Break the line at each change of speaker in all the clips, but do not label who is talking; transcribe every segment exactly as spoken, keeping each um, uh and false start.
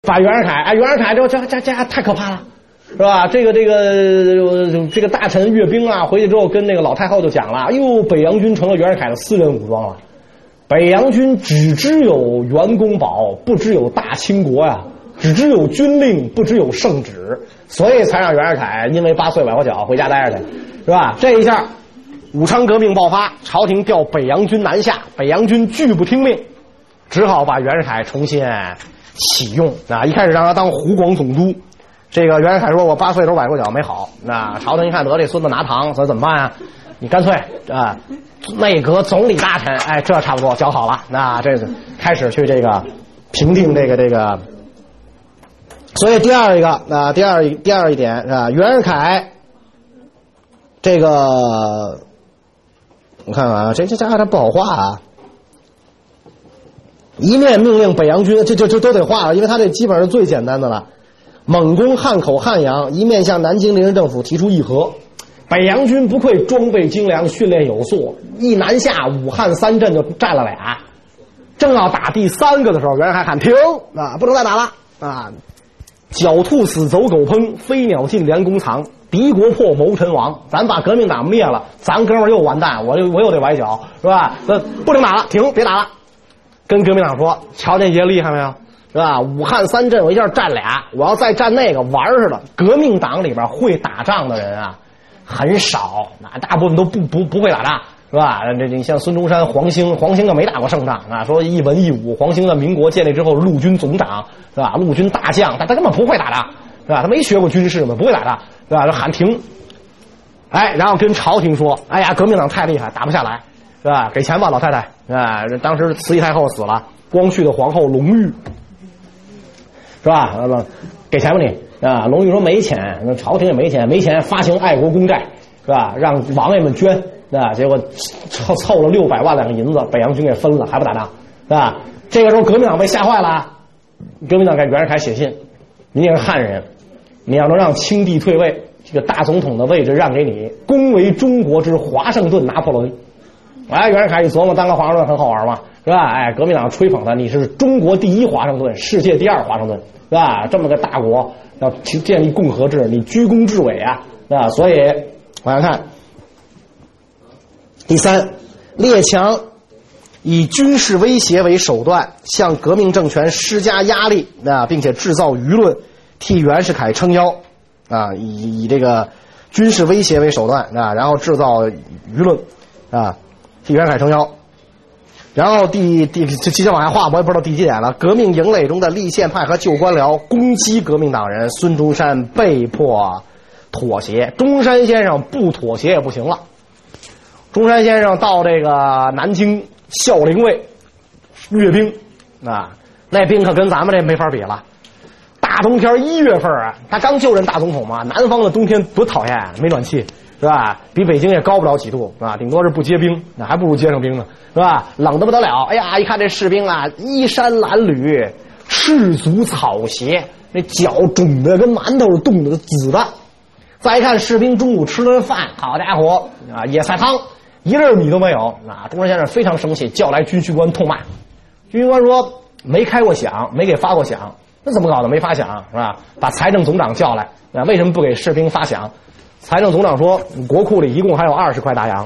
把袁世凯，哎，袁世凯这这这这太可怕了，是吧？这个这个这个大臣阅兵啊，回去之后跟那个老太后就讲了，哎呦，北洋军成了袁世凯的私人武装了。北洋军只知有袁公保，不知有大清国呀、啊，只知有军令，不知有圣旨，所以才让袁世凯因为八岁崴过脚回家待着去，是吧？这一下，武昌革命爆发，朝廷调北洋军南下，北洋军拒不听命，只好把袁世凯重新启用啊！一开始让他当湖广总督，这个袁世凯说：“我八岁时候崴过脚，没好。”那朝廷一看得这孙子拿糖，所以怎么办啊？你干脆啊，内阁总理大臣，哎，这差不多教好了。那这个开始去这个平定这个这个。所以第二一个啊，第二第二一点啊，袁世凯这个我看看啊，这这家伙他不好画啊。一面命令北洋军，这这这都得画了，因为他这基本上是最简单的了。猛攻汉口、汉阳，一面向南京临时政府提出议和。北洋军不愧装备精良，训练有素，一南下武汉三镇就占了俩。正要打第三个的时候，袁世凯喊停啊，不能再打了啊！狡兔死，走狗烹，飞鸟尽，良弓藏。敌国破，谋臣亡。咱把革命党灭了，咱哥们儿又完蛋，我就我又得崴脚，是吧？那不能打了，停，别打了。跟革命党说，瞧那些厉害没有，是吧？武汉三镇我一下占俩，我要再占那个玩似的。革命党里边会打仗的人啊很少，那大部分都不不不会打仗，是吧？这你像孙中山、黄兴，黄兴可没打过胜仗啊。说一文一武，黄兴在民国建立之后，陆军总长，是吧？陆军大将，但他根本不会打仗，是吧？他没学过军事嘛，不会打仗，是吧？就喊停，哎，然后跟朝廷说，哎呀，革命党太厉害，打不下来。是吧？给钱吧，老太太啊！当时慈禧太后死了，光绪的皇后隆裕，是吧？给钱吧你啊！隆裕说没钱，那朝廷也没钱，没钱发行爱国公债，是吧？让王爷们捐，啊！结果凑凑了六百万两银子，北洋军给分了，还不打仗，是吧？这个时候革命党被吓坏了，革命党给袁世凯写信：你也是汉人，你要能让清帝退位，这个大总统的位置让给你，恭为中国之华盛顿拿破仑。哎，袁世凯一琢磨，当个华盛顿很好玩嘛，是吧？哎，革命党吹捧他，你是中国第一华盛顿，世界第二华盛顿，是吧？这么个大国要建立共和制，你居功至伟啊，是吧？所以往下看，第三，列强以军事威胁为手段，向革命政权施加压力，啊，并且制造舆论，替袁世凯撑腰，啊，以以这个军事威胁为手段，啊，然后制造舆论，啊。替袁世凯撑腰，然后第第这接着往下画，我也不知道第几点了。革命营垒中的立宪派和旧官僚攻击革命党人，孙中山被迫妥协。中山先生不妥协也不行了。中山先生到这个南京孝陵卫阅兵啊，那兵可跟咱们这没法比了。大冬天一月份啊，他刚就任大总统嘛，南方的冬天多讨厌啊，没暖气。是吧？比北京也高不了几度，是吧？顶多是不结冰，那还不如结上冰呢，是吧？冷得不得了。哎呀，一看这士兵啊，衣衫褴捋，赤足草鞋，那脚肿的跟馒头冻的紫的。再一看士兵中午吃顿饭，好家伙啊，野菜汤一粒米都没有啊！中山先生非常生气，叫来军需官痛骂。军需官说没开过饷，没给发过饷，那怎么搞的？没发饷是吧？把财政总长叫来，啊，为什么不给士兵发饷？财政总长说，国库里一共还有二十块大洋。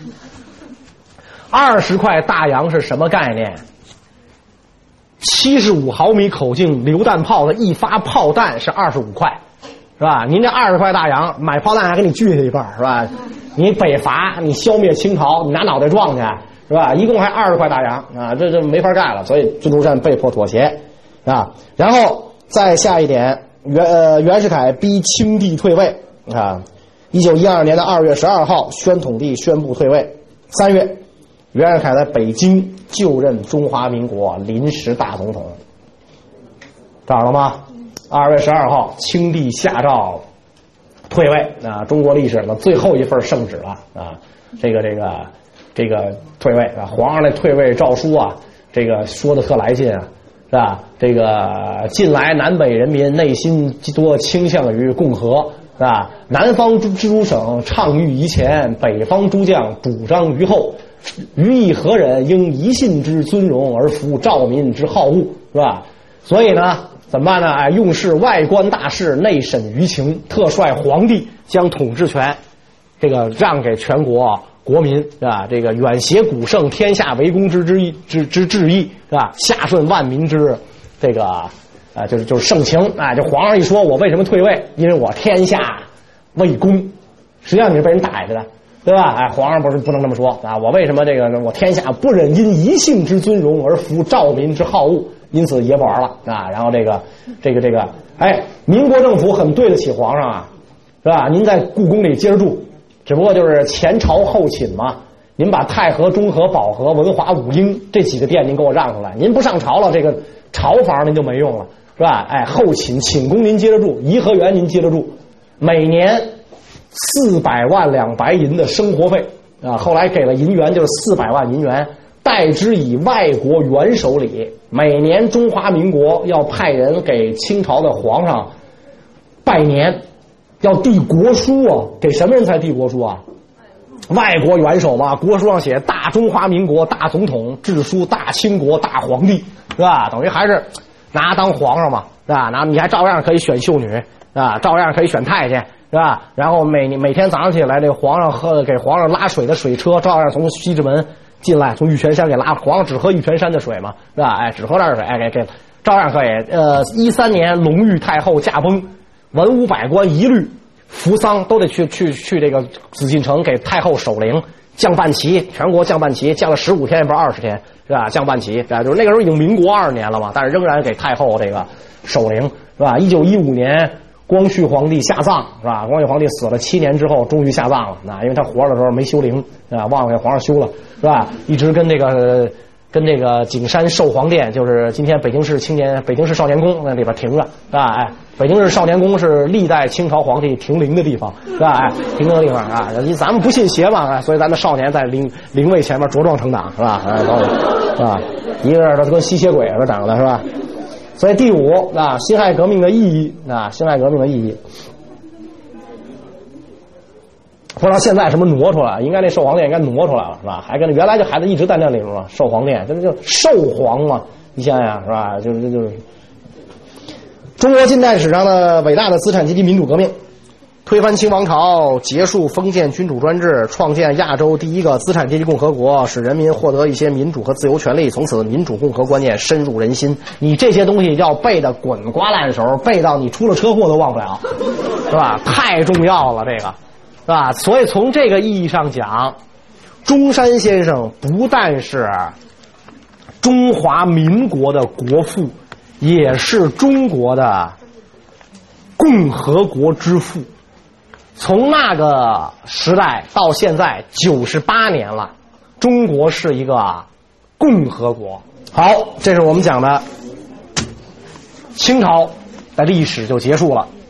二十块大洋是什么概念？七十五毫米口径榴弹炮的一发炮弹是二十五块，是吧？您这二十块大洋，买炮弹还给你锯下一半，是吧？你北伐，你消灭清朝，你拿脑袋撞去，是吧？一共还二十块大洋啊，这这没法干了，所以孙中山被迫妥协啊。然后再下一点，袁呃袁世凯逼清帝退位啊。一九一二年的二月十二号，宣统帝宣布退位。三月，袁世凯在北京就任中华民国临时大总统。找着了吗？二月十二号，清帝下诏退位啊，中国历史的最后一份圣旨了啊！这个这个这个退位啊，皇上的退位诏书啊，这个说的特来劲啊，是吧？这个近来南北人民内心多倾向于共和。啊，南方之诸省倡谕于前，北方诸将主张于后。于意何忍？应一信之尊荣，而服兆民之好恶，是吧？所以呢， 怎么办呢？哎，用事外观大事，内审舆情，特率皇帝将统治权这个让给全国国民，是吧？这个远挟古圣，天下为公之之意之之志意，是吧？下顺万民之这个呃，就是就是盛情啊！就皇上一说，我为什么退位？因为我天下为公，实际上你是被人逮着的，对吧？哎，皇上不是不能这么说啊！我为什么这个呢？我天下不忍因一姓之尊荣而服兆民之好恶，因此也不玩了啊！然后这个这个这个，哎，民国政府很对得起皇上啊，是吧？您在故宫里接着住，只不过就是前朝后寝嘛。您把太和、中和、保和、文华、武英这几个殿您给我让出来，您不上朝了，这个朝房您就没用了，是吧？哎，后寝寝宫您接着住，颐和园您接着住，每年四百万两白银的生活费啊，后来给了银元，就是四百万银元，代之以外国元首礼。每年中华民国要派人给清朝的皇上拜年，要递国书啊，给什么人才递国书啊？外国元首嘛，国书上写大中华民国大总统致书大清国大皇帝，是吧？等于还是拿当皇上嘛，是吧？拿你还照样可以选秀女，是吧？照样可以选太监，是吧？然后每每天早上起来，这个皇上喝给皇上拉水的水车照样从西直门进来，从玉泉山给拉，皇上只喝玉泉山的水嘛，是吧？哎，只喝那儿水，哎，给给照样可以。呃，一三年隆裕太后驾崩，文武百官一律扶丧，都得去去去这个紫禁城给太后守灵，降半旗，全国降半旗，降了十五天也不是二十天，是吧？降半旗，是吧？就是那个时候已经民国二十年了嘛，但是仍然给太后这个守灵，是吧？一九一五年光绪皇帝下葬，是吧？光绪皇帝死了七年之后终于下葬了，那因为他活着的时候没修灵，是吧？忘了给皇上修了，是吧？一直跟这个跟这个景山寿皇殿，就是今天北京市青年北京市少年宫那里边停着，是吧？哎，北京市少年宫是历代清朝皇帝停灵的地方，是吧？哎，停灵的地方啊，咱们不信邪嘛，所以咱们少年在灵灵位前面茁壮成长，是吧？哎，都是吧？一个都跟吸血鬼似的长得，是吧？所以第五啊，辛亥革命的意义啊，辛亥革命的意义。不知道现在什么挪出来，应该那寿皇殿应该挪出来了，是吧？还跟原来就孩子一直在那里嘛，寿皇殿，这就寿皇嘛，你想想是吧？就是就是中国近代史上的伟大的资产阶级民主革命，推翻清王朝，结束封建君主专制，创建亚洲第一个资产阶级共和国，使人民获得一些民主和自由权利，从此民主共和观念深入人心。你这些东西要背得滚瓜烂熟，背到你出了车祸都忘不了，是吧？太重要了，这个。是吧？所以从这个意义上讲，中山先生不但是中华民国的国父，也是中国的共和国之父。从那个时代到现在九十八年了，中国是一个共和国。好，这是我们讲的清朝的历史就结束了。